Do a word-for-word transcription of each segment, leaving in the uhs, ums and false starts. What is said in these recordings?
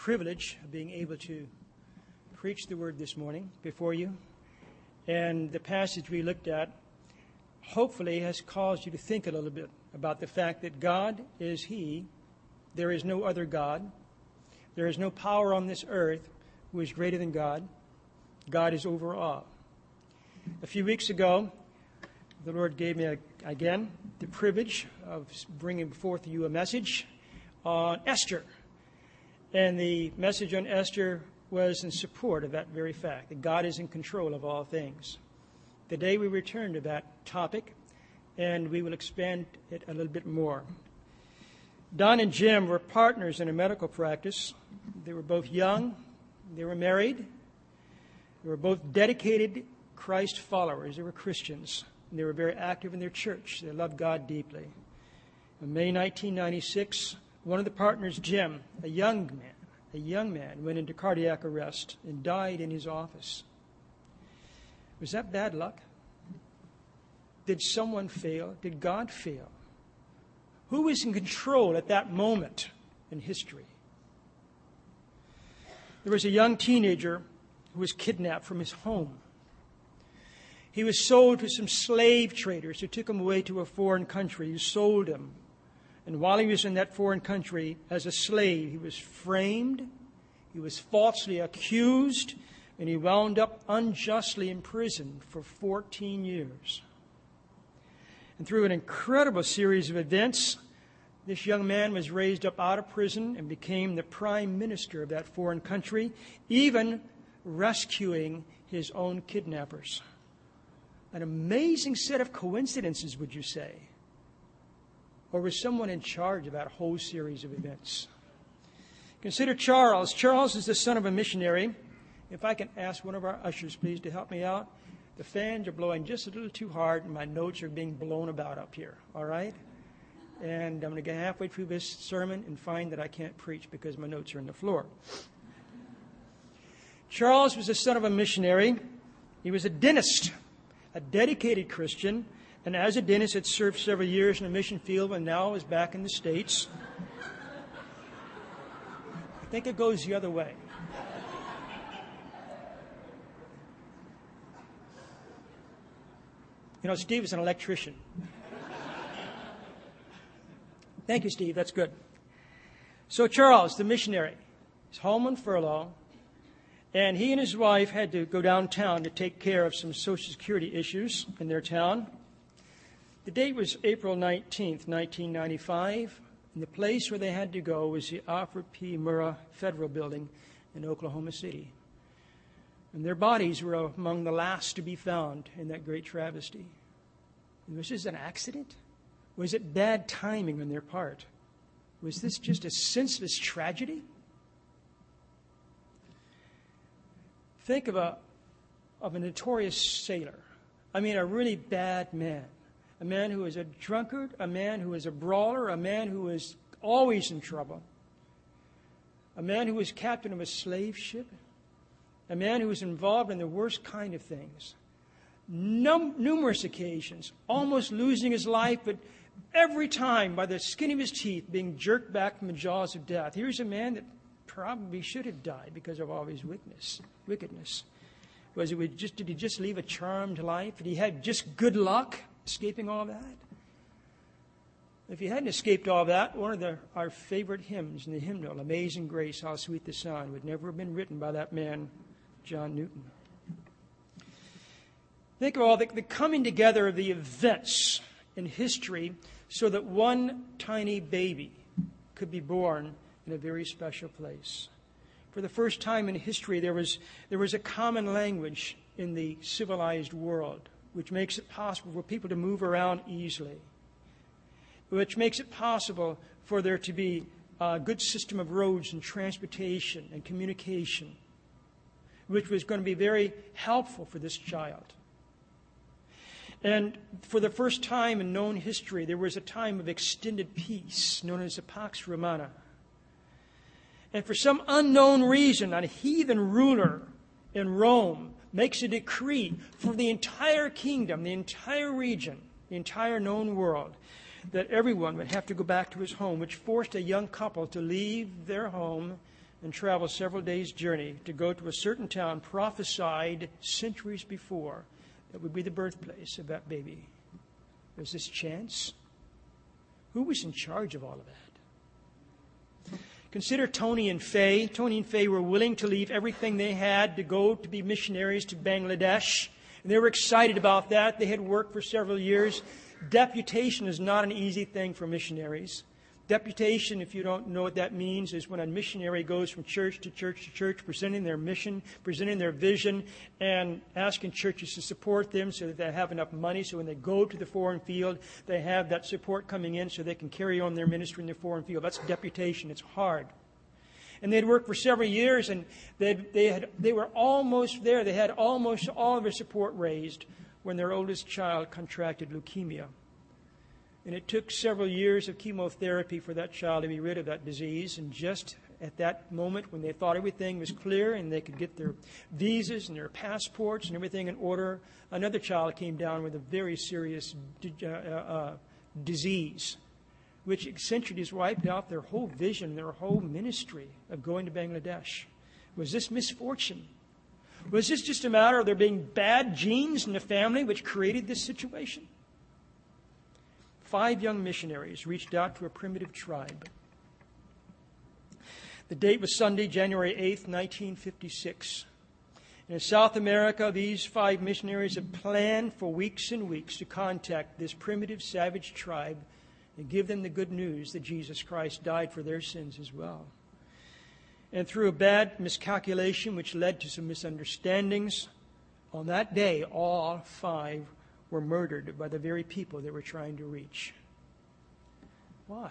privilege of being able to preach the word this morning before you. And the passage we looked at hopefully has caused you to think a little bit about the fact that God is He. There is no other God. There is no power on this earth who is greater than God. God is over all. A few weeks ago, the Lord gave me, a, again, the privilege of bringing forth to you a message on Esther. And the message on Esther was in support of that very fact, that God is in control of all things. Today we return to that topic, and we will expand it a little bit more. Don and Jim were partners in a medical practice. They were both young. They were married. They were both dedicated Christ followers. They were Christians. And they were very active in their church. They loved God deeply. In May nineteen ninety-six, one of the partners, Jim, a young man, a young man, went into cardiac arrest and died in his office. Was that bad luck? Did someone fail? Did God fail? Who was in control at that moment in history? There was a young teenager who was kidnapped from his home. He was sold to some slave traders who took him away to a foreign country, who sold him. And while he was in that foreign country as a slave, he was framed, he was falsely accused, and he wound up unjustly imprisoned for fourteen years. And through an incredible series of events, this young man was raised up out of prison and became the prime minister of that foreign country, even rescuing his own kidnappers. An amazing set of coincidences, would you say? Or was someone in charge of that whole series of events? Consider Charles. Charles is the son of a missionary. If I can ask one of our ushers, please, to help me out. The fans are blowing just a little too hard, and my notes are being blown about up here, all right? And I'm going to get halfway through this sermon and find that I can't preach because my notes are on the floor. Charles was the son of a missionary. He was a dentist, a dedicated Christian. And as a dentist, had served several years in the mission field and now is back in the States. I think it goes the other way. You know, Steve is an electrician. Thank you, Steve. That's good. So Charles, the missionary, is home on furlough, and he and his wife had to go downtown to take care of some Social Security issues in their town. The date was April nineteenth, nineteen ninety-five, and the place where they had to go was the Alfred P. Murrah Federal Building in Oklahoma City. And their bodies were among the last to be found in that great travesty. Was this an accident? Was it bad timing on their part? Was this just a senseless tragedy? Think of a, of a notorious sailor. I mean, a really bad man. A man who is a drunkard, a man who is a brawler, a man who is always in trouble, a man who was captain of a slave ship, a man who was involved in the worst kind of things. Num- numerous occasions, almost losing his life, but every time by the skin of his teeth being jerked back from the jaws of death. Here's a man that probably should have died because of all his wickedness. wickedness. Was it just, did he just leave a charmed life? Did he have just good luck escaping all that? If he hadn't escaped all that, one of the, our favorite hymns in the hymnal, Amazing Grace, How Sweet the Sound, would never have been written by that man, John Newton. Think of all the, the coming together of the events in history so that one tiny baby could be born in a very special place. For the first time in history, there was, there was a common language in the civilized world, which makes it possible for people to move around easily, which makes it possible for there to be a good system of roads and transportation and communication, which was going to be very helpful for this child. And for the first time in known history, there was a time of extended peace known as the Pax Romana. And for some unknown reason, a heathen ruler in Rome makes a decree for the entire kingdom, the entire region, the entire known world, that everyone would have to go back to his home, which forced a young couple to leave their home and travel several days' journey to go to a certain town prophesied centuries before that would be the birthplace of that baby. Was this chance? Who was in charge of all of that? Consider Tony and Faye. Tony and Faye were willing to leave everything they had to go to be missionaries to Bangladesh. And they were excited about that. They had worked for several years. Deputation is not an easy thing for missionaries. Deputation, if you don't know what that means, is when a missionary goes from church to church to church, presenting their mission, presenting their vision, and asking churches to support them so that they have enough money. So when they go to the foreign field, they have that support coming in so they can carry on their ministry in the foreign field. That's deputation. It's hard. And they'd worked for several years, and they they had they were almost there. They had almost all of their support raised when their oldest child contracted leukemia. And it took several years of chemotherapy for that child to be rid of that disease. And just at that moment when they thought everything was clear and they could get their visas and their passports and everything in order, another child came down with a very serious uh, uh, disease, which essentially just wiped out their whole vision, their whole ministry of going to Bangladesh. Was this misfortune? Was this just a matter of there being bad genes in the family which created this situation? Five young missionaries reached out to a primitive tribe. The date was Sunday, January eighth, nineteen fifty-six. In South America, these five missionaries had planned for weeks and weeks to contact this primitive, savage tribe and give them the good news that Jesus Christ died for their sins as well. And through a bad miscalculation, which led to some misunderstandings, on that day, all five were murdered by the very people they were trying to reach. Why?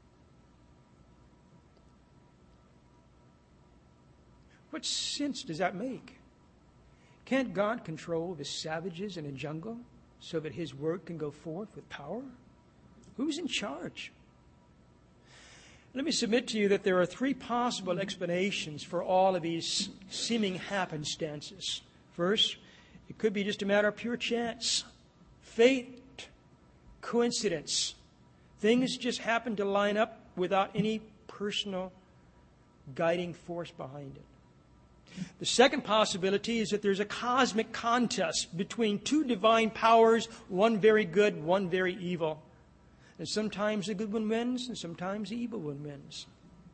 What sense does that make? Can't God control the savages in a jungle so that His word can go forth with power? Who's in charge? Let me submit to you that there are three possible explanations for all of these seeming happenstances. First, it could be just a matter of pure chance. Fate, coincidence. Things just happen to line up without any personal guiding force behind it. The second possibility is that there's a cosmic contest between two divine powers, one very good, one very evil. And sometimes the good one wins, and sometimes the evil one wins.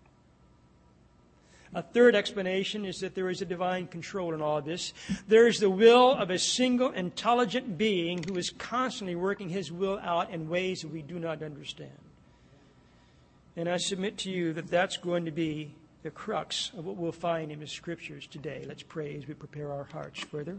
A third explanation is that there is a divine control in all of this. There is the will of a single intelligent being who is constantly working His will out in ways that we do not understand. And I submit to you that that's going to be the crux of what we'll find in the Scriptures today. Let's pray as we prepare our hearts further.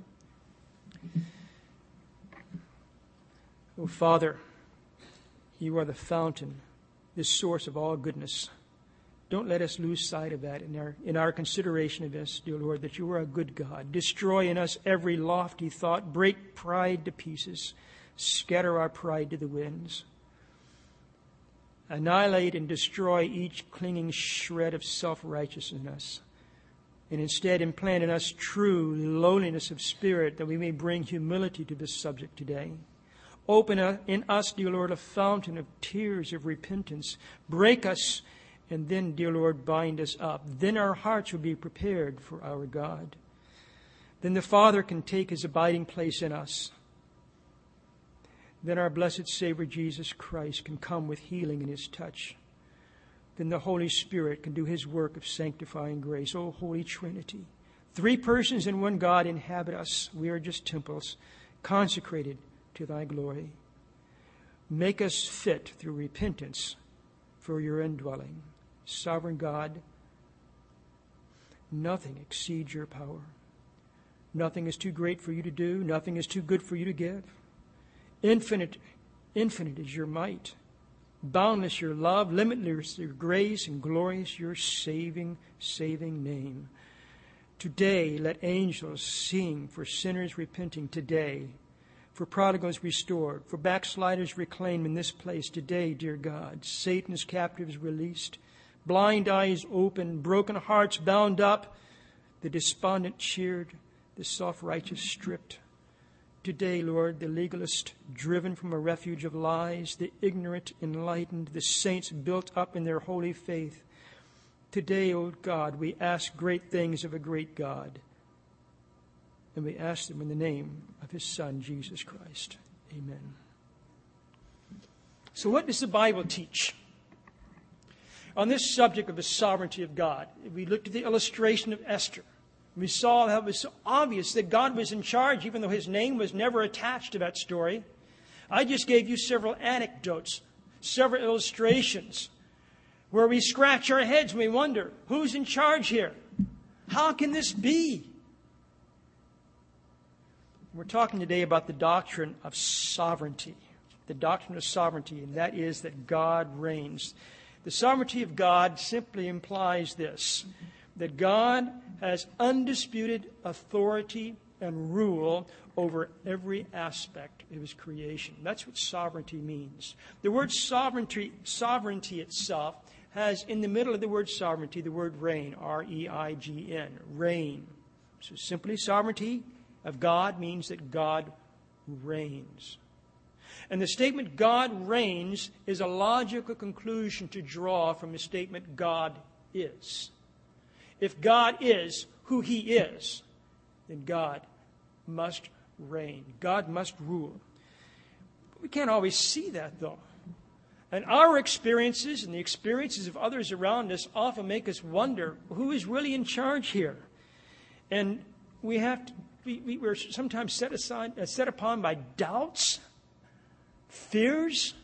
Oh, Father, You are the fountain, the source of all goodness. Don't let us lose sight of that in our in our consideration of this, dear Lord, that You are a good God. Destroy in us every lofty thought. Break pride to pieces. Scatter our pride to the winds. Annihilate and destroy each clinging shred of self-righteousness in us. And instead implant in us true lowliness of spirit that we may bring humility to this subject today. Open in us, dear Lord, a fountain of tears of repentance. Break us. And then, dear Lord, bind us up. Then our hearts will be prepared for our God. Then the Father can take His abiding place in us. Then our blessed Savior, Jesus Christ, can come with healing in His touch. Then the Holy Spirit can do His work of sanctifying grace. O Holy Trinity, three persons in one God inhabit us. We are just temples consecrated to Thy glory. Make us fit through repentance for Your indwelling. Sovereign God, nothing exceeds Your power. Nothing is too great for You to do. Nothing is too good for You to give. Infinite, infinite is Your might. Boundless Your love, limitless Your grace, and glorious Your saving, saving name. Today, let angels sing for sinners repenting today, for prodigals restored, for backsliders reclaimed in this place today, dear God. Satan's captives released, blind eyes opened, broken hearts bound up, the despondent cheered, the self-righteous stripped. Today, Lord, the legalist driven from a refuge of lies, the ignorant enlightened, the saints built up in their holy faith. Today, O God, we ask great things of a great God. And we ask them in the name of His Son, Jesus Christ. Amen. So what does the Bible teach? On this subject of the sovereignty of God, we looked at the illustration of Esther. We saw how it was so obvious that God was in charge, even though His name was never attached to that story. I just gave you several anecdotes, several illustrations, where we scratch our heads and we wonder, who's in charge here? How can this be? We're talking today about the doctrine of sovereignty. The doctrine of sovereignty, and that is that God reigns. The sovereignty of God simply implies this, that God has undisputed authority and rule over every aspect of His creation. That's what sovereignty means. The word sovereignty, sovereignty itself has in the middle of the word sovereignty the word reign, R E I G N, reign. So simply sovereignty of God means that God reigns. And the statement God reigns is a logical conclusion to draw from the statement God is. If God is who He is, then God must reign. God must rule. But we can't always see that, though. And our experiences and the experiences of others around us often make us wonder, who is really in charge here? And we have to, we, we, we're sometimes set aside, uh, set upon by doubts, fears.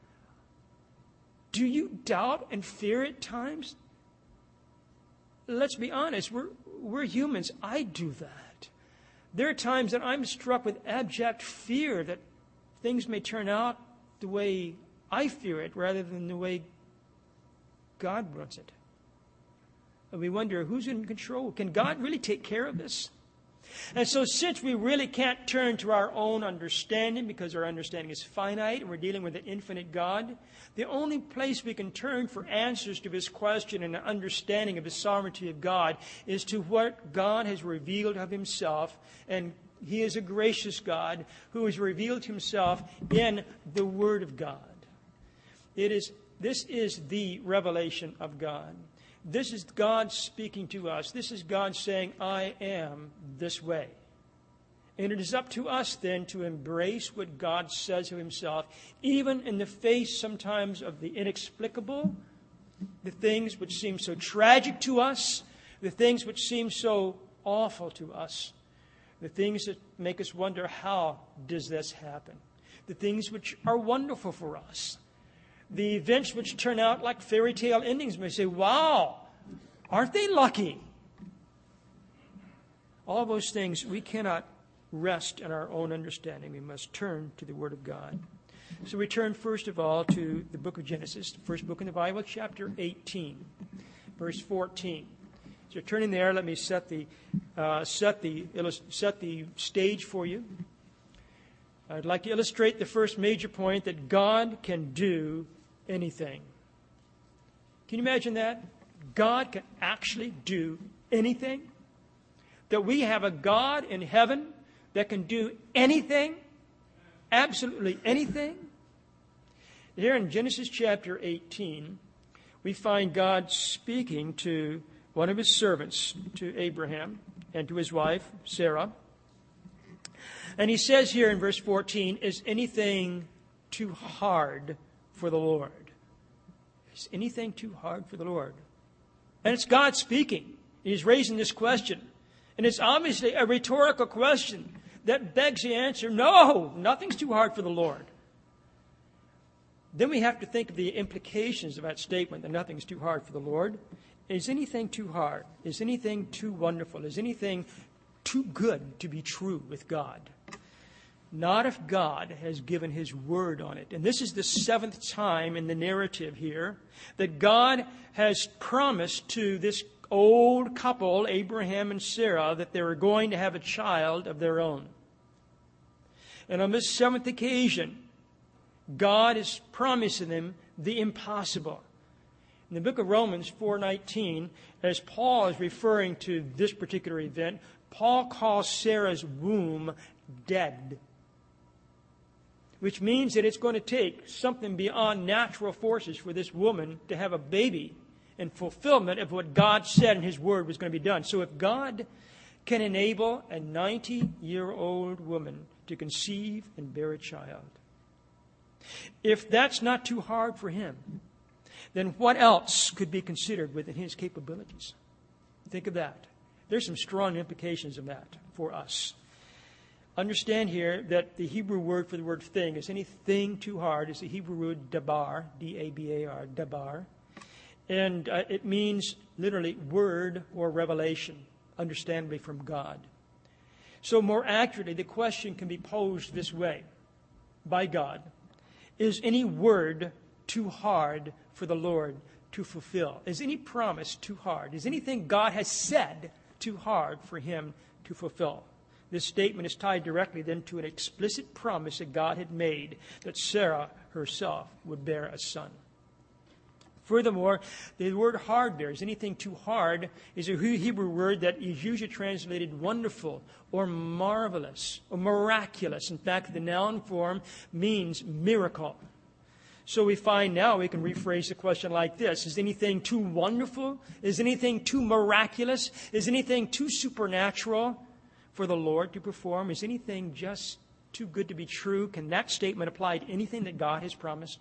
Do you doubt and fear at times? Let's be honest, we're, we're humans. I do that. There are times that I'm struck with abject fear that things may turn out the way I fear it rather than the way God wants it. And we wonder, who's in control? Can God really take care of this? And so since we really can't turn to our own understanding because our understanding is finite and we're dealing with an infinite God, the only place we can turn for answers to this question and an understanding of the sovereignty of God is to what God has revealed of Himself. And He is a gracious God who has revealed Himself in the Word of God. It is, this is the revelation of God. This is God speaking to us. This is God saying, I am this way. And it is up to us then to embrace what God says of Himself, even in the face sometimes of the inexplicable, the things which seem so tragic to us, the things which seem so awful to us, the things that make us wonder, how does this happen? The things which are wonderful for us. The events which turn out like fairy tale endings may say, wow, aren't they lucky? All those things, we cannot rest in our own understanding. We must turn to the Word of God. So we turn first of all to the book of Genesis, the first book in the Bible, chapter eighteen, verse fourteen. So you're turning there. Let me set the, uh, set the, set the stage for you. I'd like to illustrate the first major point, that God can do anything. Can you imagine that? God can actually do anything? That we have a God in heaven that can do anything? Absolutely anything? Here in Genesis chapter eighteen, we find God speaking to one of His servants, to Abraham, and to his wife, Sarah. And He says here in verse fourteen, is anything too hard for the Lord? Is anything too hard for the Lord? And it's God speaking. He's raising this question. And it's obviously a rhetorical question that begs the answer, no, nothing's too hard for the Lord. Then we have to think of the implications of that statement, that nothing's too hard for the Lord. Is anything too hard? Is anything too wonderful? Is anything too good to be true with God? Not if God has given His word on it. And this is the seventh time in the narrative here that God has promised to this old couple, Abraham and Sarah, that they were going to have a child of their own. And on this seventh occasion, God is promising them the impossible. In the book of Romans four nineteen, as Paul is referring to this particular event, Paul calls Sarah's womb dead, which means that it's going to take something beyond natural forces for this woman to have a baby. and fulfillment of what God said in His Word was going to be done. So if God can enable a ninety-year-old woman to conceive and bear a child, if that's not too hard for Him, then what else could be considered within His capabilities? Think of that. There's some strong implications of that for us. Understand here that the Hebrew word for the word thing is anything too hard is the Hebrew word dabar, D A B A R, dabar. And uh, it means literally word or revelation, understandably from God. So more accurately, the question can be posed this way by God. Is any word too hard for the Lord to fulfill? Is any promise too hard? Is anything God has said too hard for Him to fulfill? This statement is tied directly then to an explicit promise that God had made that Sarah herself would bear a son. Furthermore, the word hard there, is anything too hard, is a Hebrew word that is usually translated wonderful or marvelous or miraculous. In fact, the noun form means miracle. So we find now we can rephrase the question like this. Is anything too wonderful? Is anything too miraculous? Is anything too supernatural for the Lord to perform? Is anything just too good to be true? Can that statement apply to anything that God has promised?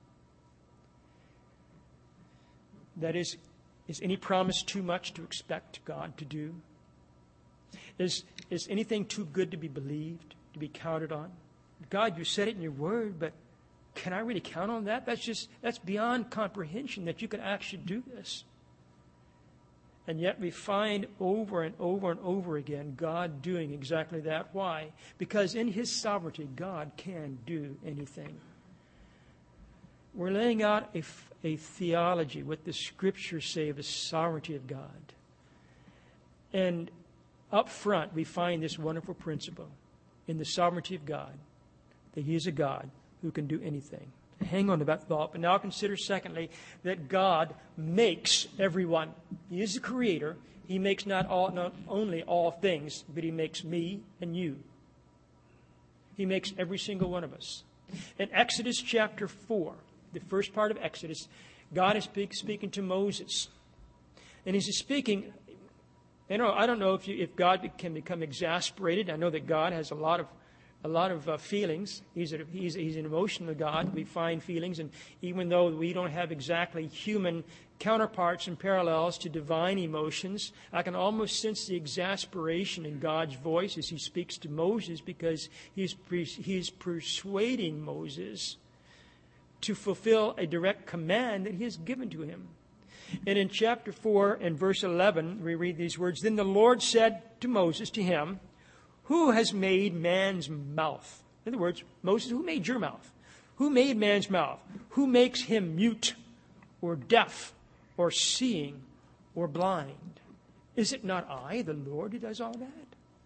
That is, is any promise too much to expect God to do? Is, is anything too good to be believed, to be counted on? God, you said it in your word, but can I really count on that? That's just, that's beyond comprehension that you can actually do this. And yet we find over and over and over again God doing exactly that. Why? Because in His sovereignty, God can do anything. We're laying out a, a theology, what the Scriptures say of the sovereignty of God. And up front, we find this wonderful principle in the sovereignty of God, that He is a God who can do anything. Hang on to that thought. But now consider, secondly, that God makes everyone. He is the Creator. He makes not, all, not only all things, but He makes me and you. He makes every single one of us. In Exodus chapter four, the first part of Exodus, God is speak, speaking to Moses. And He's speaking, you know, I don't know if, you, if God can become exasperated. I know that God has a lot of A lot of uh, feelings. He's, a, he's, he's an emotional God. We find feelings, and even though we don't have exactly human counterparts and parallels to divine emotions, I can almost sense the exasperation in God's voice as He speaks to Moses, because he's, he's persuading Moses to fulfill a direct command that He has given to him. And in chapter four and verse eleven, we read these words, "Then the Lord said to Moses, to him, who has made man's mouth?" In other words, Moses, who made your mouth? Who made man's mouth? Who makes him mute or deaf or seeing or blind? Is it not I, the Lord, who does all that?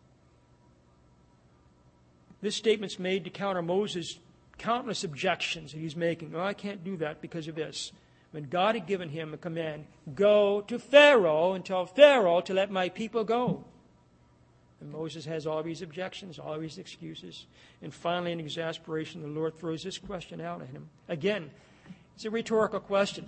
This statement's made to counter Moses' countless objections that he's making. Oh, I can't do that because of this. When God had given him a command, go to Pharaoh and tell Pharaoh to let my people go. And Moses has all these objections, all these excuses. And finally, in exasperation, the Lord throws this question out at him. Again, it's a rhetorical question.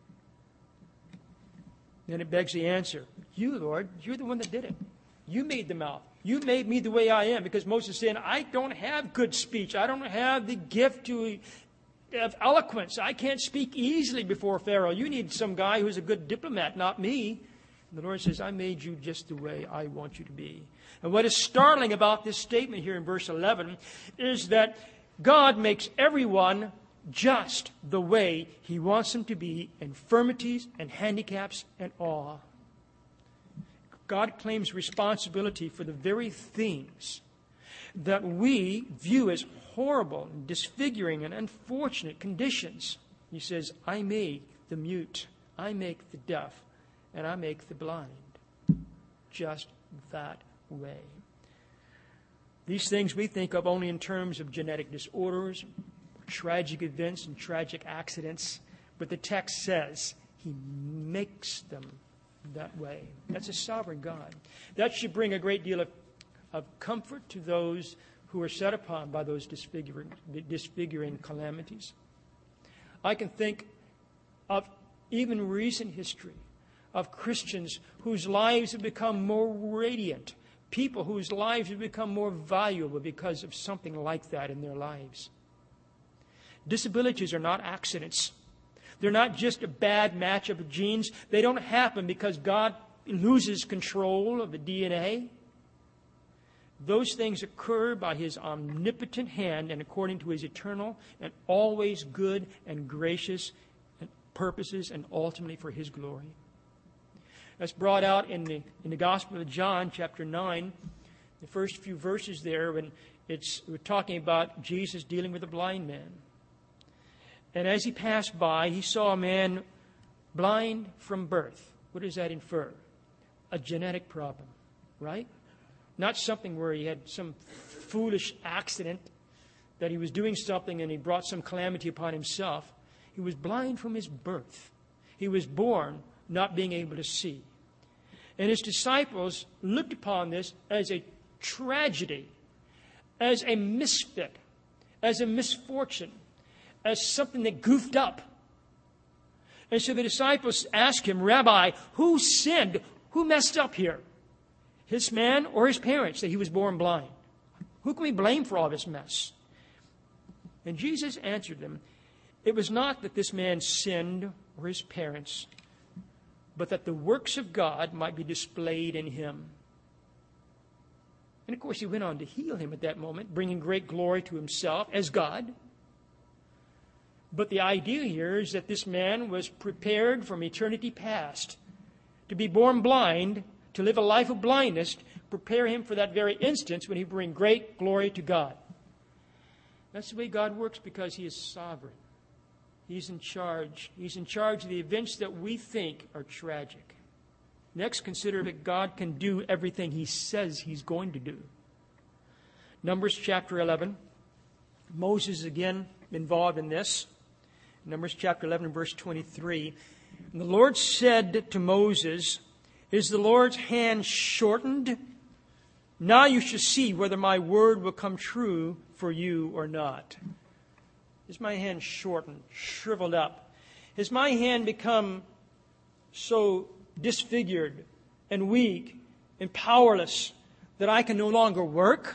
And it begs the answer. You, Lord, you're the one that did it. You made the mouth. You made me the way I am. Because Moses is saying, I don't have good speech. I don't have the gift to, of eloquence. I can't speak easily before Pharaoh. You need some guy who's a good diplomat, not me. And the Lord says, I made you just the way I want you to be. And what is startling about this statement here in verse eleven is that God makes everyone just the way He wants them to be, infirmities and handicaps and all. God claims responsibility for the very things that we view as horrible and disfiguring and unfortunate conditions. He says, I make the mute, I make the deaf, and I make the blind. Just that way. These things we think of only in terms of genetic disorders, tragic events, and tragic accidents. But the text says He makes them that way. That's a sovereign God. That should bring a great deal of, of comfort to those who are set upon by those disfiguring, disfiguring calamities. I can think of even recent history, of Christians whose lives have become more radiant, people whose lives have become more valuable because of something like that in their lives. Disabilities are not accidents. They're not just a bad matchup of genes. They don't happen because God loses control of the D N A. Those things occur by His omnipotent hand and according to His eternal and always good and gracious purposes and ultimately for His glory. That's brought out in the in the Gospel of John, chapter nine, the first few verses there, when it's we're talking about Jesus dealing with a blind man. And as he passed by, he saw a man blind from birth. What does that infer? A genetic problem, right? Not something where he had some foolish accident that he was doing something and he brought some calamity upon himself. He was blind from his birth. He was born not being able to see. And his disciples looked upon this as a tragedy, as a misfit, as a misfortune, as something that goofed up. And so the disciples asked him, Rabbi, who sinned? Who messed up here? His man or his parents that he was born blind? Who can we blame for all this mess? And Jesus answered them, it was not that this man sinned or his parents, but that the works of God might be displayed in him. And of course, he went on to heal him at that moment, bringing great glory to himself as God. But the idea here is that this man was prepared from eternity past to be born blind, to live a life of blindness, prepare him for that very instance when he bring great glory to God. That's the way God works because He is sovereign. He's in charge. He's in charge of the events that we think are tragic. Next, consider that God can do everything He says He's going to do. Numbers chapter eleven. Moses again involved in this. Numbers chapter eleven, verse twenty-three. And the Lord said to Moses, is the Lord's hand shortened? Now you shall see whether my word will come true for you or not. Is my hand shortened, shriveled up? Has my hand become so disfigured and weak and powerless that I can no longer work?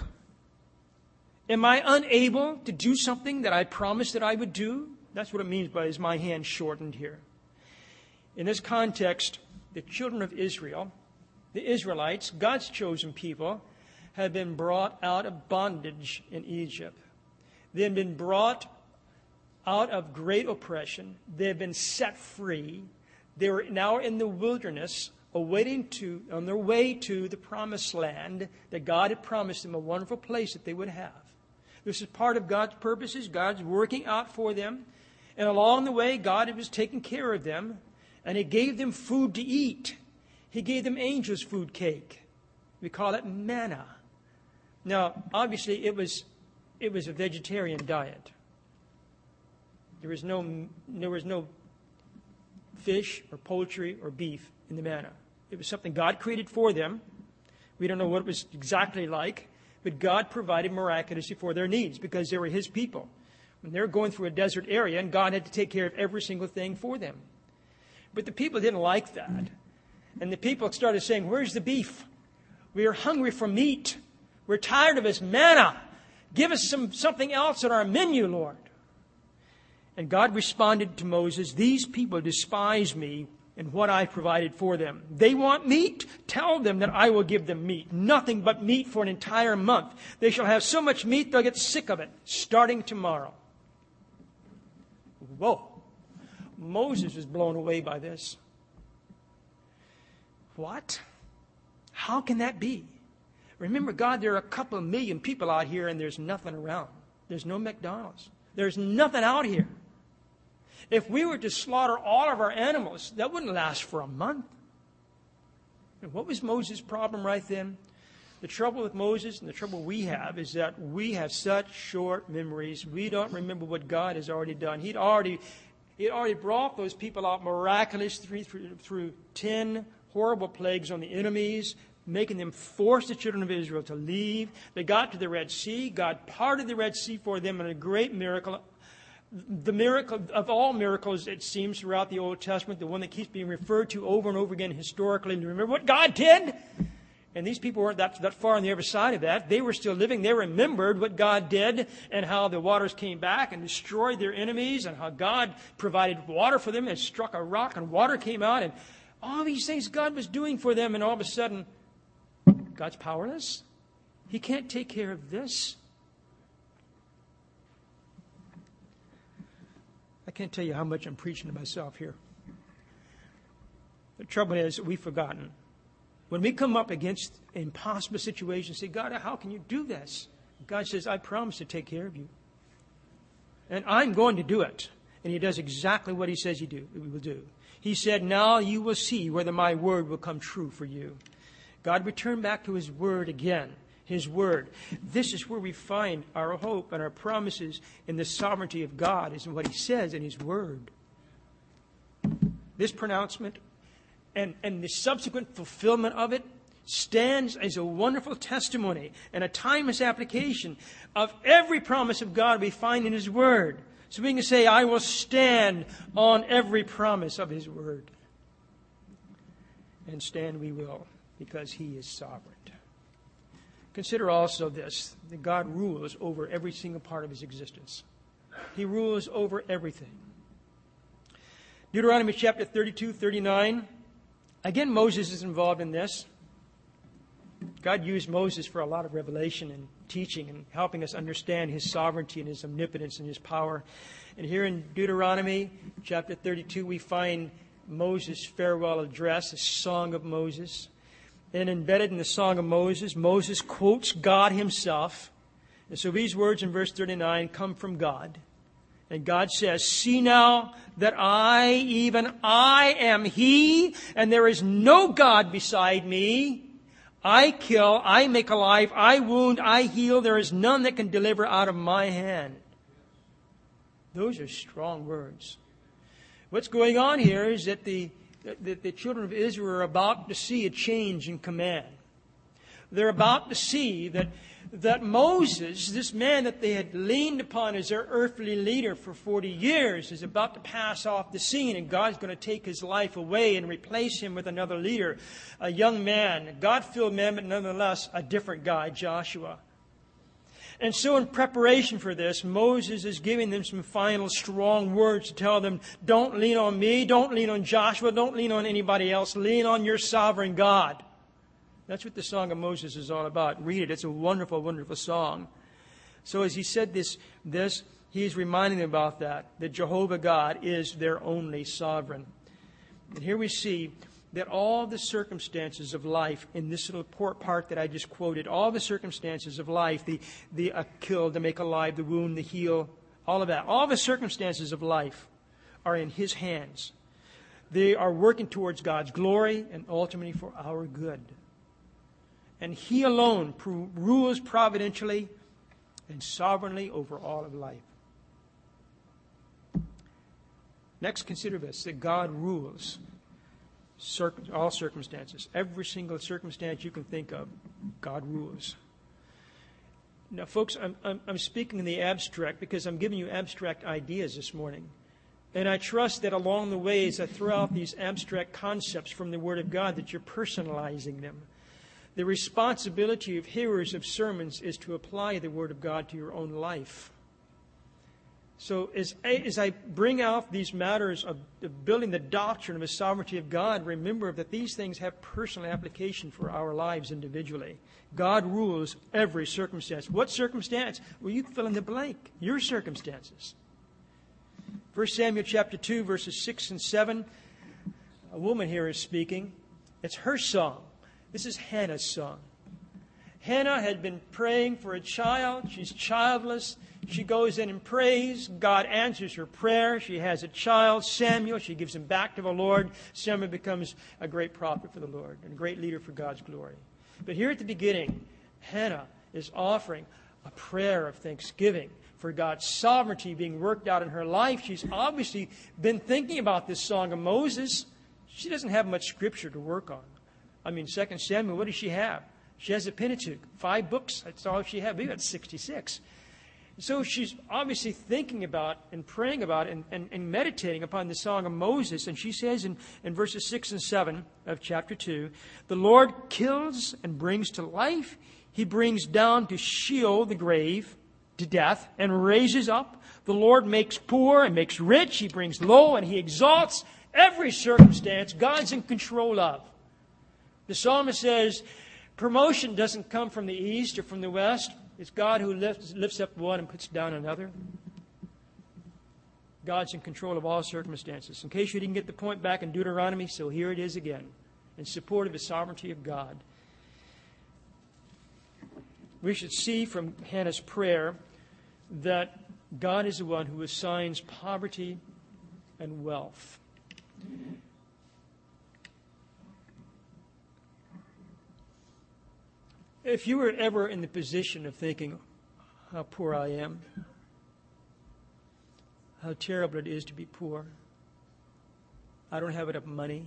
Am I unable to do something that I promised that I would do? That's what it means by is my hand shortened here. In this context, the children of Israel, the Israelites, God's chosen people, had been brought out of bondage in Egypt. They had been brought out of great oppression. They had been set free. They were now in the wilderness, awaiting to, on their way to the promised land that God had promised them, a wonderful place that they would have. This is part of God's purposes. God's working out for them. And along the way, God was taking care of them. And He gave them food to eat. He gave them angels' food cake. We call it manna. Now, obviously, it was it was a vegetarian diet. There was no there was no fish or poultry or beef in the manna. It was something God created for them. We don't know what it was exactly like, but God provided miraculously for their needs because they were His people. When they were going through a desert area, and God had to take care of every single thing for them. But the people didn't like that. And the people started saying, where's the beef? We are hungry for meat. We're tired of this manna. Give us some something else on our menu, Lord. And God responded to Moses, these people despise me and what I provided for them. They want meat. Tell them that I will give them meat. Nothing but meat for an entire month. They shall have so much meat they'll get sick of it, starting tomorrow. Whoa. Moses was blown away by this. What? How can that be? Remember, God, there are a couple of million people out here and there's nothing around. There's no McDonald's. There's nothing out here. If we were to slaughter all of our animals, that wouldn't last for a month. And what was Moses' problem right then? The trouble with Moses and the trouble we have is that we have such short memories. We don't remember what God has already done. He'd already, he'd already brought those people out miraculously through, through, through ten horrible plagues on the enemies, making them force the children of Israel to leave. They got to the Red Sea. God parted the Red Sea for them in a great miracle. the miracle of all miracles, it seems, throughout the Old Testament, the one that keeps being referred to over and over again historically. And remember what God did? And these people weren't that, that far on the other side of that. They were still living. They remembered what God did and how the waters came back and destroyed their enemies and how God provided water for them and struck a rock and water came out. And all these things God was doing for them. And all of a sudden, God's powerless. He can't take care of this. I can't tell you how much I'm preaching to myself here. The trouble is that we've forgotten. When we come up against an impossible situation, say, God, how can you do this? God says, I promise to take care of you. And I'm going to do it. And He does exactly what He says He do, He will do. He said, now you will see whether my word will come true for you. God returned back to His word again. His word. This is where we find our hope and our promises in the sovereignty of God, is in what He says in His word. This pronouncement and, and the subsequent fulfillment of it stands as a wonderful testimony and a timeless application of every promise of God we find in His word. So we can say, I will stand on every promise of His word. And stand we will, because He is sovereign. Consider also this, that God rules over every single part of His existence. He rules over everything. Deuteronomy chapter thirty-two, thirty-nine. Again, Moses is involved in this. God used Moses for a lot of revelation and teaching and helping us understand His sovereignty and His omnipotence and His power. And here in Deuteronomy chapter thirty-two, we find Moses' farewell address, a song of Moses. And embedded in the Song of Moses, Moses quotes God Himself. And so these words in verse thirty-nine come from God. And God says, see now that I, even I, am He, and there is no God beside me. I kill, I make alive, I wound, I heal. There is none that can deliver out of my hand. Those are strong words. What's going on here is that the that the children of Israel are about to see a change in command. They're about to see that, that Moses, this man that they had leaned upon as their earthly leader for forty years, is about to pass off the scene, and God's going to take his life away and replace him with another leader, a young man, a God-filled man, but nonetheless a different guy, Joshua. And so in preparation for this, Moses is giving them some final strong words to tell them, don't lean on me, don't lean on Joshua, don't lean on anybody else, lean on your sovereign God. That's what the Song of Moses is all about. Read it. It's a wonderful, wonderful song. So as he said this, this he's reminding them about that, that Jehovah God is their only sovereign. And here we see that all the circumstances of life in this little part that I just quoted, all the circumstances of life, the, the uh, kill, the make alive, the wound, the heal, all of that, all the circumstances of life are in His hands. They are working towards God's glory and ultimately for our good. And He alone pro- rules providentially and sovereignly over all of life. Next, consider this, that God rules Circum- all circumstances. Every single circumstance you can think of, God rules. Now, folks, I'm, I'm, I'm speaking in the abstract because I'm giving you abstract ideas this morning. And I trust that along the way, as I throw out these abstract concepts from the Word of God, that you're personalizing them. The responsibility of hearers of sermons is to apply the Word of God to your own life. So as I, as I bring out these matters of, of building the doctrine of the sovereignty of God, remember that these things have personal application for our lives individually. God rules every circumstance. What circumstance? Well, you can fill in the blank. Your circumstances. First Samuel chapter two, verses six and seven. A woman here is speaking. It's her song. This is Hannah's song. Hannah had been praying for a child. She's childless. She goes in and prays. God answers her prayer. She has a child, Samuel. She gives him back to the Lord. Samuel becomes a great prophet for the Lord and a great leader for God's glory. But here at the beginning, Hannah is offering a prayer of thanksgiving for God's sovereignty being worked out in her life. She's obviously been thinking about this Song of Moses. She doesn't have much scripture to work on. I mean, Second Samuel, what does she have? She has a Pentateuch, five books. That's all she had. Maybe that's sixty-six. So she's obviously thinking about and praying about and, and, and meditating upon the Song of Moses. And she says in, in verses six and seven of chapter two, the Lord kills and brings to life. He brings down to Sheol, the grave, to death, and raises up. The Lord makes poor and makes rich. He brings low and he exalts. Every circumstance God's in control of. The psalmist says, promotion doesn't come from the east or from the west. It's God who lifts, lifts up one and puts down another. God's in control of all circumstances. In case you didn't get the point back in Deuteronomy, so here it is again, in support of the sovereignty of God. We should see from Hannah's prayer that God is the one who assigns poverty and wealth. If you were ever in the position of thinking how poor I am, how terrible it is to be poor, I don't have enough money,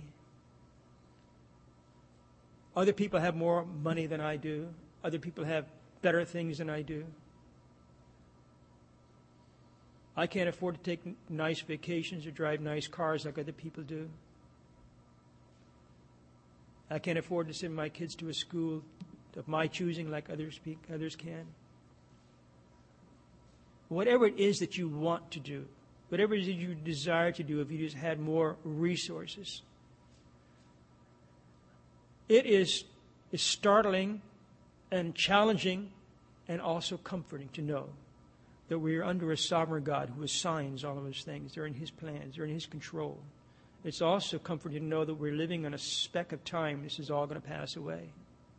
other people have more money than I do, other people have better things than I do, I can't afford to take nice vacations or drive nice cars like other people do, I can't afford to send my kids to a school of my choosing like others others can. Whatever it is that you want to do, whatever it is that you desire to do, if you just had more resources, it is, is startling and challenging and also comforting to know that we are under a sovereign God who assigns all of those things. They're in His plans. They're in His control. It's also comforting to know that we're living on a speck of time. This is all going to pass away.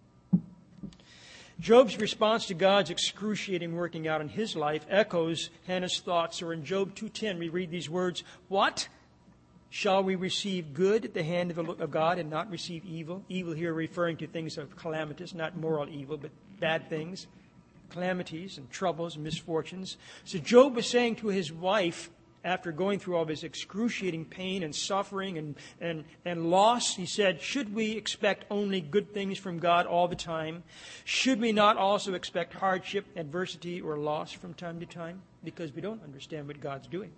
Job's response to God's excruciating working out in his life echoes Hannah's thoughts. Or in Job two ten, we read these words, "What? Shall we receive good at the hand of, of God and not receive evil?" Evil here referring to things of calamitous, not moral evil, but bad things, calamities and troubles and misfortunes. So Job was saying to his wife, after going through all this excruciating pain and suffering and, and, and loss, he said, should we expect only good things from God all the time? Should we not also expect hardship, adversity, or loss from time to time? Because we don't understand what God's doing.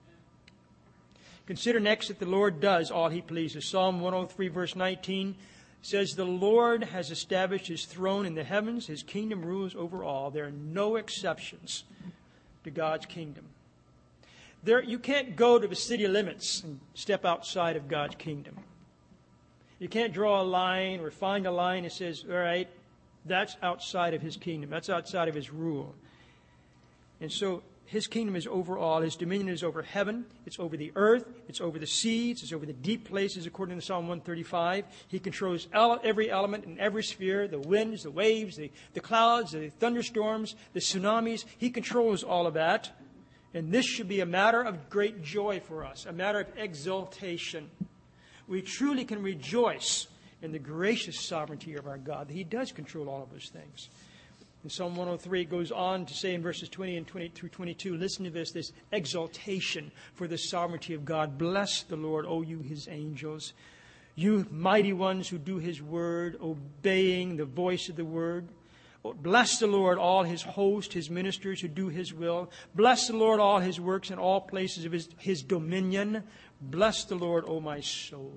Consider next that the Lord does all He pleases. Psalm one oh three verse nineteen says, the Lord has established His throne in the heavens. His kingdom rules over all. There are no exceptions to God's kingdom. There, you can't go to the city limits and step outside of God's kingdom. You can't draw a line or find a line that says, all right, that's outside of His kingdom. That's outside of His rule. And so His kingdom is over all. His dominion is over heaven. It's over the earth. It's over the seas. It's over the deep places, according to Psalm one thirty-five. He controls every element in every sphere, the winds, the waves, the, the clouds, the thunderstorms, the tsunamis. He controls all of that. And this should be a matter of great joy for us, a matter of exultation. We truly can rejoice in the gracious sovereignty of our God, that He does control all of those things. In Psalm one oh three, it goes on to say in verses twenty and twenty through twenty-two, listen to this, this exaltation for the sovereignty of God. Bless the Lord, O you His angels, you mighty ones who do His word, obeying the voice of the word. Bless the Lord, all His host, His ministers who do His will. Bless the Lord, all His works in all places of His, His dominion. Bless the Lord, O my soul.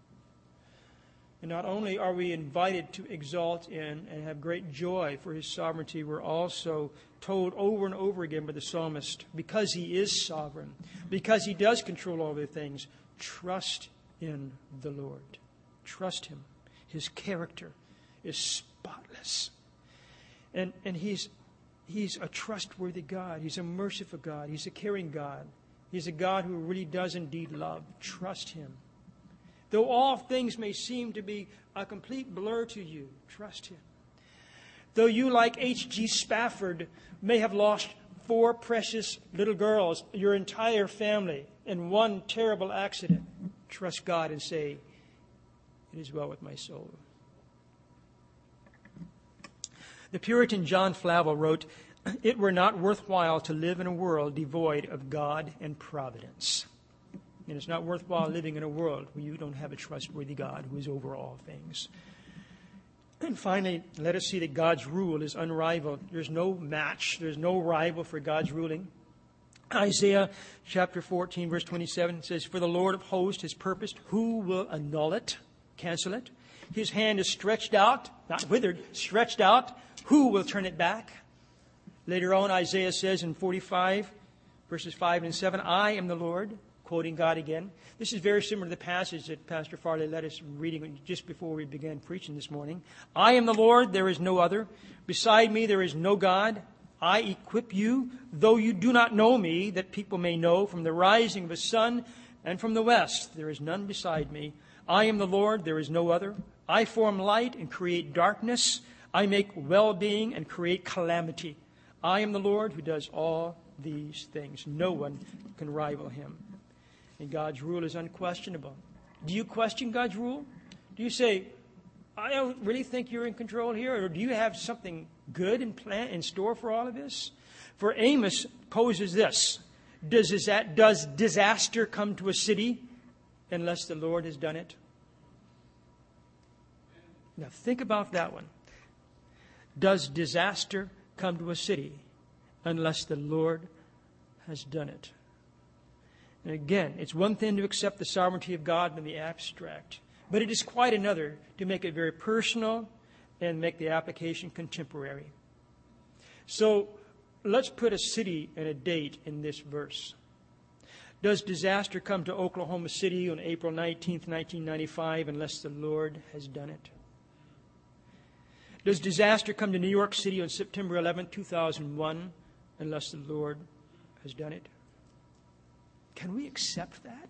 And not only are we invited to exalt in and have great joy for His sovereignty, we're also told over and over again by the psalmist, because He is sovereign, because He does control all the things, trust in the Lord. Trust Him. His character is spotless. And and he's he's a trustworthy God. He's a merciful God. He's a caring God. He's a God who really does indeed love. Trust Him. Though all things may seem to be a complete blur to you, trust Him. Though you, like H G Spafford, may have lost four precious little girls, your entire family, in one terrible accident, trust God and say, it is well with my soul. The Puritan John Flavel wrote, it were not worthwhile to live in a world devoid of God and providence. And it's not worthwhile living in a world where you don't have a trustworthy God who is over all things. And finally, let us see that God's rule is unrivaled. There's no match. There's no rival for God's ruling. Isaiah chapter fourteen, verse twenty-seven says, "For the Lord of hosts has purposed, who will annul it, cancel it? His hand is stretched out, not withered, stretched out. Who will turn it back?" Later on, Isaiah says in forty-five, verses five and seven, "I am the Lord," quoting God again. This is very similar to the passage that Pastor Farley led us reading just before we began preaching this morning. "I am the Lord, there is no other. Beside me there is no God. I equip you, though you do not know me, that people may know from the rising of the sun and from the west, there is none beside me. I am the Lord, there is no other. I form light and create darkness. I make well-being and create calamity. I am the Lord who does all these things." No one can rival him. And God's rule is unquestionable. Do you question God's rule? Do you say, "I don't really think you're in control here"? Or do you have something good in plan in store for all of this? For Amos poses this: Does, does disaster come to a city unless the Lord has done it? Now think about that one. Does disaster come to a city unless the Lord has done it? And again, it's one thing to accept the sovereignty of God in the abstract, but it is quite another to make it very personal and make the application contemporary. So let's put a city and a date in this verse. Does disaster come to Oklahoma City on April nineteenth, nineteen ninety-five, unless the Lord has done it? Does disaster come to New York City on September eleventh, two thousand one, unless the Lord has done it? Can we accept that?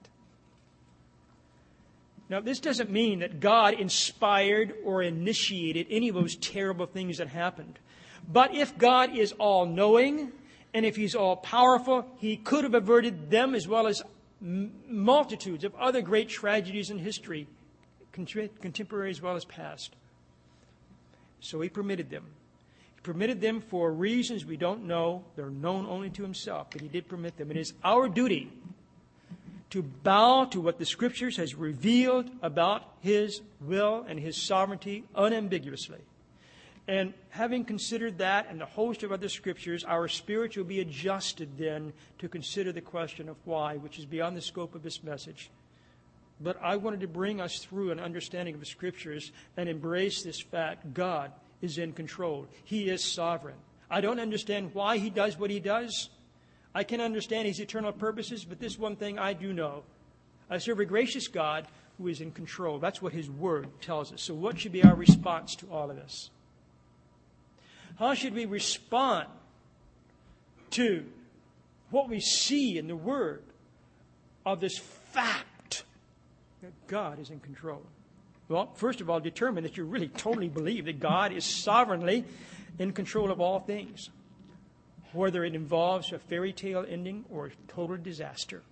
Now, this doesn't mean that God inspired or initiated any of those terrible things that happened. But if God is all-knowing, and if He's all-powerful, He could have averted them as well as m- multitudes of other great tragedies in history, contemporary as well as past. So He permitted them. He permitted them for reasons we don't know. They're known only to Himself, but He did permit them. It is our duty to bow to what the Scriptures has revealed about His will and His sovereignty unambiguously. And having considered that and the host of other Scriptures, our spirit will be adjusted then to consider the question of why, which is beyond the scope of this message. But I wanted to bring us through an understanding of the Scriptures and embrace this fact: God is in control. He is sovereign. I don't understand why He does what He does. I can understand His eternal purposes, but this one thing I do know. I serve a gracious God who is in control. That's what His Word tells us. So what should be our response to all of this? How should we respond to what we see in the Word of this fact that God is in control? Well, first of all, determine that you really totally believe that God is sovereignly in control of all things, whether it involves a fairy tale ending or a total disaster.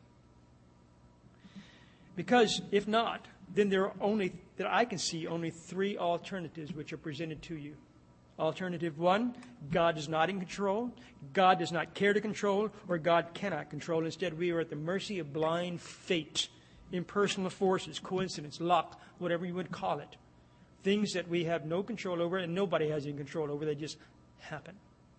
Because if not, then there are only, that I can see, only three alternatives which are presented to you. Alternative one, God is not in control, God does not care to control, or God cannot control. Instead, we are at the mercy of blind fate, impersonal forces, coincidence, luck, whatever you would call it. Things that we have no control over and nobody has any control over. They just happen.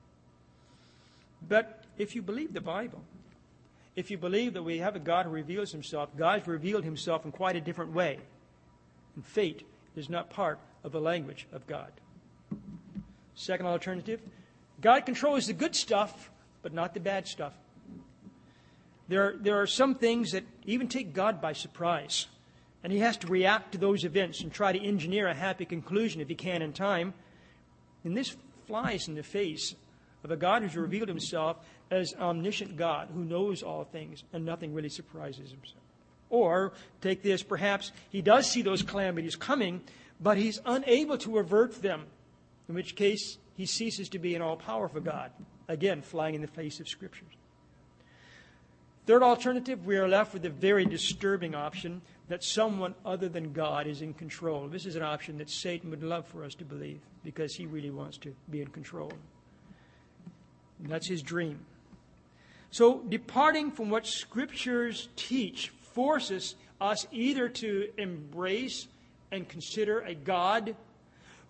But if you believe the Bible, if you believe that we have a God who reveals Himself, God's revealed Himself in quite a different way. And fate is not part of the language of God. Second alternative, God controls the good stuff, but not the bad stuff. There, there are some things that even take God by surprise. And He has to react to those events and try to engineer a happy conclusion if He can in time. And this flies in the face of a God who's revealed Himself as omniscient God who knows all things and nothing really surprises Him. Or, take this, perhaps He does see those calamities coming, but He's unable to avert them, in which case He ceases to be an all-powerful God, again, flying in the face of Scriptures. Third alternative, we are left with a very disturbing option that someone other than God is in control. This is an option that Satan would love for us to believe because he really wants to be in control. And that's his dream. So departing from what Scriptures teach forces us either to embrace and consider a God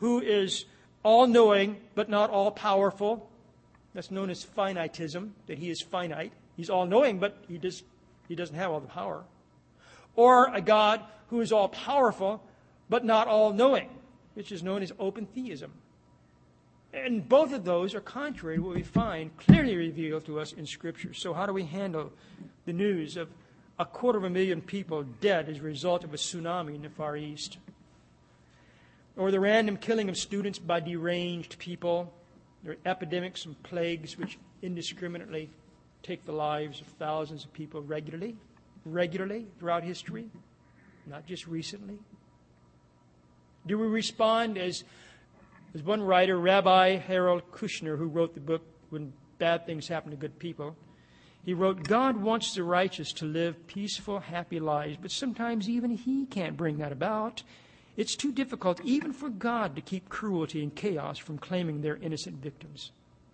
who is all-knowing but not all-powerful. That's known as finitism, that he is finite. He's all-knowing, but he, does, he doesn't have all the power. Or a God who is all-powerful but not all-knowing, which is known as open theism. And both of those are contrary to what we find clearly revealed to us in Scripture. So how do we handle the news of a quarter of a million people dead as a result of a tsunami in the Far East? Or the random killing of students by deranged people? There are epidemics and plagues which indiscriminately take the lives of thousands of people regularly, regularly throughout history, not just recently. Do we respond as, as one writer, Rabbi Harold Kushner, who wrote the book When Bad Things Happen to Good People, he wrote, God wants the righteous to live peaceful, happy lives, but sometimes even he can't bring that about. It's too difficult even for God to keep cruelty and chaos from claiming their innocent victims.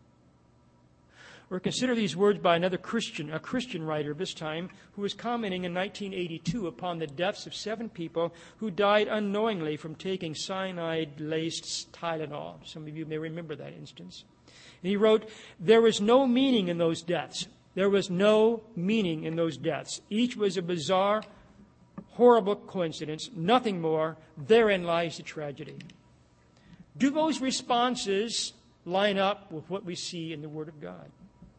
Or consider these words by another Christian, a Christian writer of this time, who was commenting in nineteen eighty-two upon the deaths of seven people who died unknowingly from taking cyanide-laced Tylenol. Some of you may remember that instance. And he wrote, there was no meaning in those deaths. There was no meaning in those deaths. Each was a bizarre, horrible coincidence, nothing more. Therein lies the tragedy. Do those responses line up with what we see in the Word of God?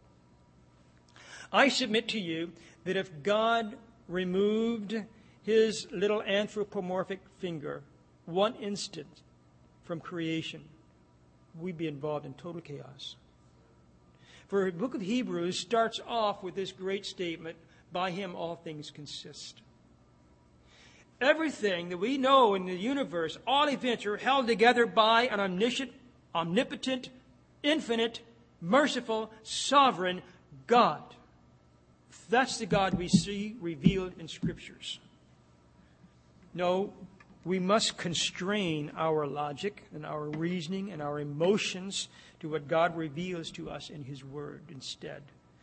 I submit to you that if God removed his little anthropomorphic finger one instant from creation, we'd be involved in total chaos. For the book of Hebrews starts off with this great statement, by him all things consist. Everything that we know in the universe, all events are held together by an omniscient, omnipotent, infinite, merciful, sovereign God. That's the God we see revealed in Scriptures. No, we must constrain our logic and our reasoning and our emotions to what God reveals to us in his Word instead.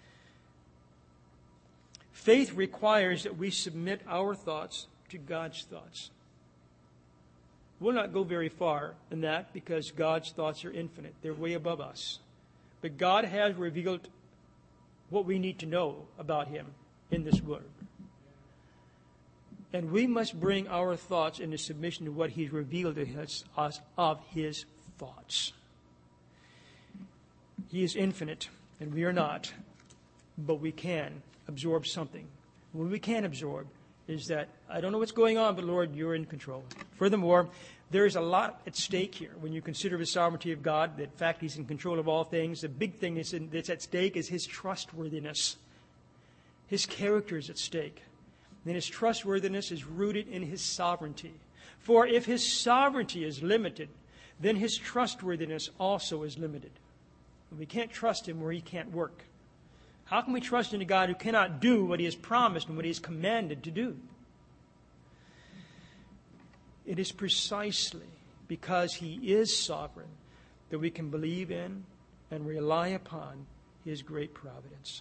Faith requires that we submit our thoughts to God's thoughts. We'll not go very far in that because God's thoughts are infinite. They're way above us. But God has revealed what we need to know about him in this Word. And we must bring our thoughts into submission to what he's revealed to us, us of his thoughts. He is infinite, and we are not. But we can absorb something. What we can absorb is that, I don't know what's going on, but Lord, you're in control. Furthermore, there is a lot at stake here when you consider the sovereignty of God, that in fact he's in control of all things. The big thing that's, in, that's at stake is his trustworthiness. His character is at stake. And his trustworthiness is rooted in his sovereignty. For if his sovereignty is limited, then his trustworthiness also is limited. And we can't trust him where he can't work. How can we trust in a God who cannot do what he has promised and what he has commanded to do? It is precisely because he is sovereign that we can believe in and rely upon his great providence.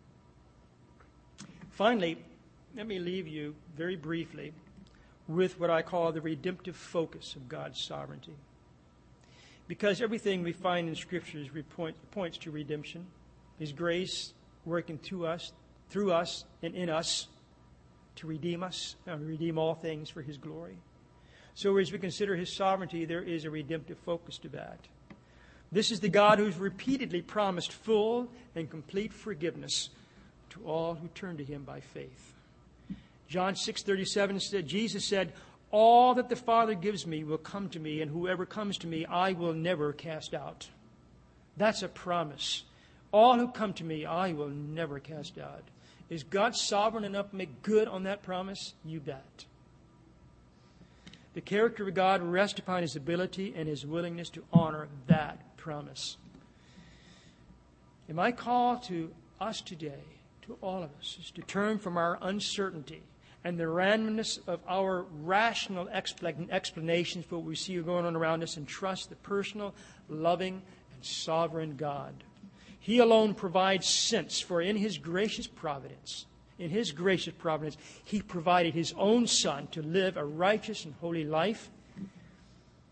Finally, let me leave you very briefly with what I call the redemptive focus of God's sovereignty. Because everything we find in Scriptures point, points to redemption, his grace working through us, through us and in us to redeem us and redeem all things for his glory. So as we consider his sovereignty, there is a redemptive focus to that. This is the God who's repeatedly promised full and complete forgiveness to all who turn to him by faith. John six thirty-seven said, Jesus said, all that the Father gives me will come to me, and whoever comes to me I will never cast out. That's a promise. All who come to me I will never cast out. Is God sovereign enough to make good on that promise? You bet. The character of God rests upon his ability and his willingness to honor that promise. And my call to us today, to all of us, is to turn from our uncertainty and the randomness of our rational explanations for what we see going on around us and trust the personal, loving, and sovereign God. He alone provides sense, for in his gracious providence, in his gracious providence, he provided his own Son to live a righteous and holy life.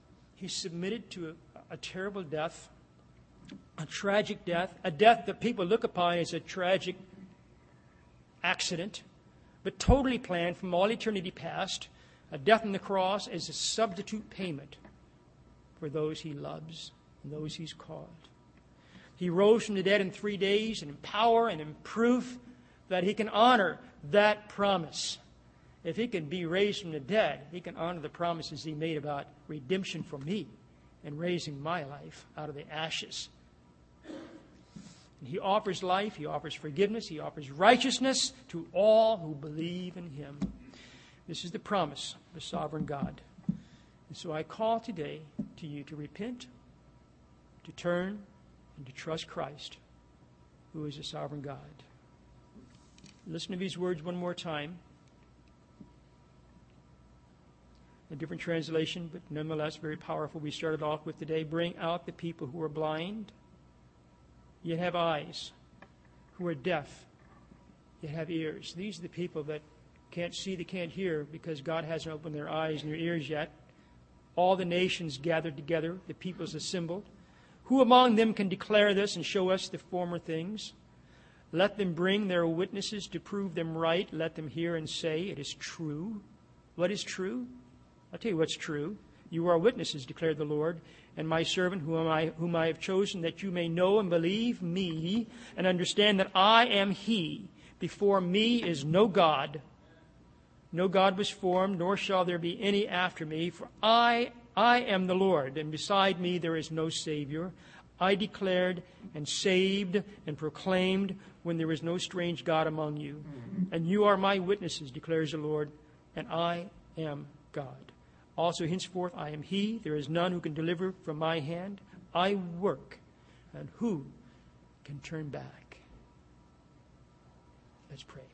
He submitted to a, a terrible death, a tragic death, a death that people look upon as a tragic accident, but totally planned from all eternity past. A death on the cross as a substitute payment for those he loves and those he's called. He rose from the dead in three days in power and in proof that he can honor that promise. If he can be raised from the dead, he can honor the promises he made about redemption for me and raising my life out of the ashes. And he offers life, he offers forgiveness, he offers righteousness to all who believe in him. This is the promise of the sovereign God. And so I call today to you to repent, to turn, and to trust Christ, who is a sovereign God. Listen to these words one more time. A different translation, but nonetheless very powerful. We started off with today, bring out the people who are blind, yet have eyes, who are deaf, yet have ears. These are the people that can't see, they can't hear, because God hasn't opened their eyes and their ears yet. All the nations gathered together, the peoples assembled. Who among them can declare this and show us the former things? Let them bring their witnesses to prove them right. Let them hear and say, it is true. What is true? I'll tell you what's true. You are witnesses, declared the Lord, and my servant whom I, whom I have chosen, that you may know and believe me and understand that I am he. Before me is no God. No God was formed, nor shall there be any after me. For I, I am the Lord, and beside me there is no Savior. I declared and saved and proclaimed when there is no strange God among you. And you are my witnesses, declares the Lord, and I am God. Also henceforth I am he. There is none who can deliver from my hand. I work, and who can turn back? Let's pray.